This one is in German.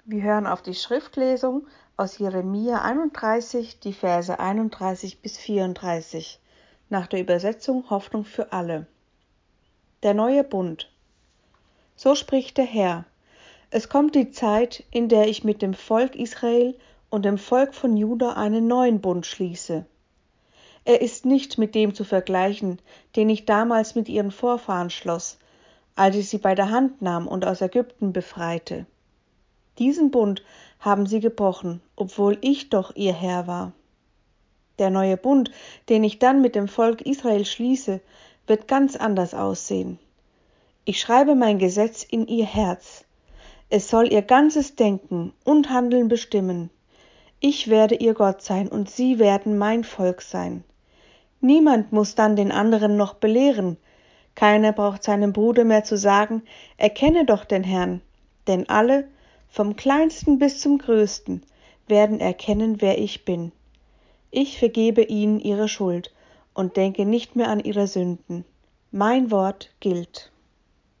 Wir hören auf die Schriftlesung aus Jeremia 31, die Verse 31 bis 34, nach der Übersetzung Hoffnung für alle. Der neue Bund. So spricht der Herr: Es kommt die Zeit, in der ich mit dem Volk Israel und dem Volk von Juda einen neuen Bund schließe. Er ist nicht mit dem zu vergleichen, den ich damals mit ihren Vorfahren schloss, als ich sie bei der Hand nahm und aus Ägypten befreite. Diesen Bund haben sie gebrochen, obwohl ich doch ihr Herr war. Der neue Bund, den ich dann mit dem Volk Israel schließe, wird ganz anders aussehen. Ich schreibe mein Gesetz in ihr Herz. Es soll ihr ganzes Denken und Handeln bestimmen. Ich werde ihr Gott sein und sie werden mein Volk sein. Niemand muss dann den anderen noch belehren. Keiner braucht seinem Bruder mehr zu sagen, erkenne doch den Herrn, denn alle, vom Kleinsten bis zum Größten, werden erkennen, wer ich bin. Ich vergebe ihnen ihre Schuld und denke nicht mehr an ihre Sünden. Mein Wort gilt.